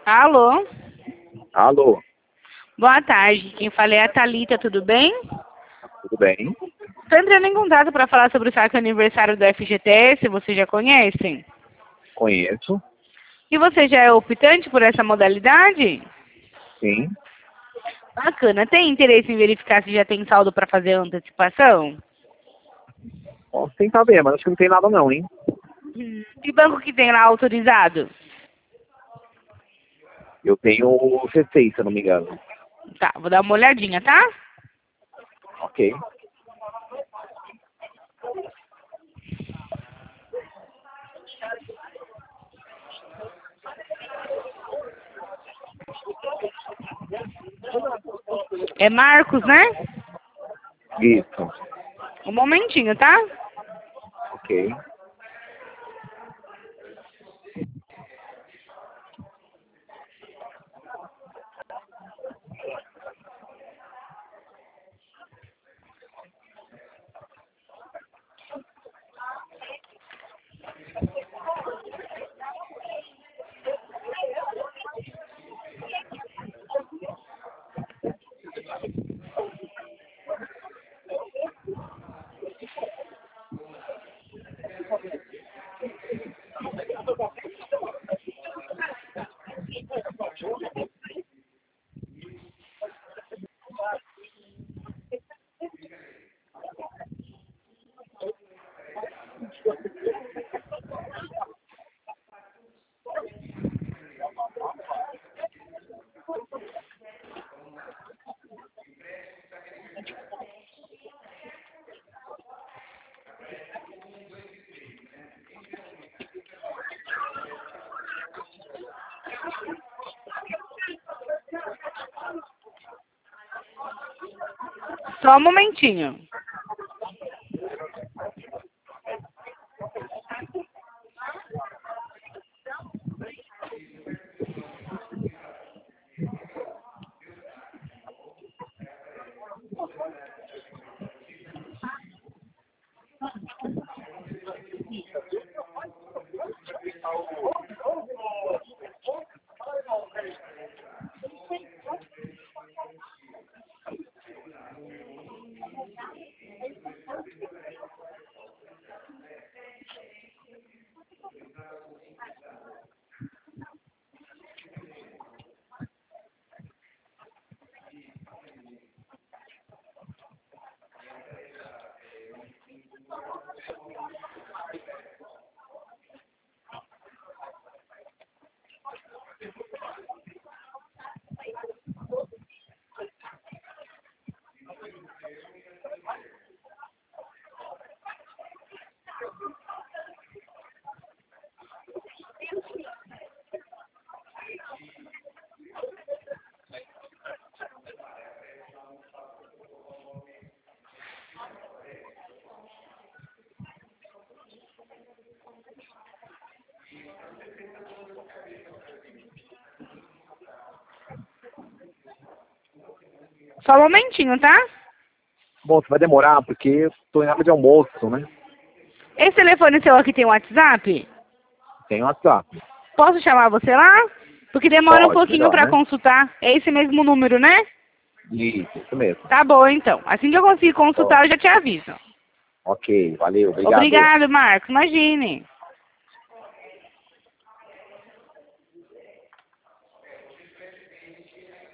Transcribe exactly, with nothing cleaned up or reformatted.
Alô? Alô, Boa tarde. Quem fala é a Thalita, tudo bem? tudo bem? Estou entrando em contato para falar sobre o saque aniversário do F G T S, vocês já conhecem? Conheço, E você já é optante por essa modalidade? sim. Bacana. Tem interesse em verificar se já tem saldo para fazer a antecipação? Posso tentar ver, mas acho que não tem nada não, hein? Hum, Que banco que tem lá autorizado? Eu tenho o C seis, se eu não me engano. Tá, vou dar uma olhadinha, tá? Ok. É Marcos, né? Isso. Um momentinho, tá? Ok. Só um momentinho. Só um momentinho, tá? Bom, você vai demorar porque eu tô em hora de almoço, né? Esse telefone seu aqui tem WhatsApp? Tem WhatsApp. Posso chamar você lá? Porque demora um Pode, pouquinho melhor, para né? consultar. É esse mesmo número, né? Isso, isso mesmo. Tá bom, então. Assim que eu conseguir consultar, Pode. eu já te aviso. Ok, valeu, obrigado. Obrigado, Marcos. Imagine.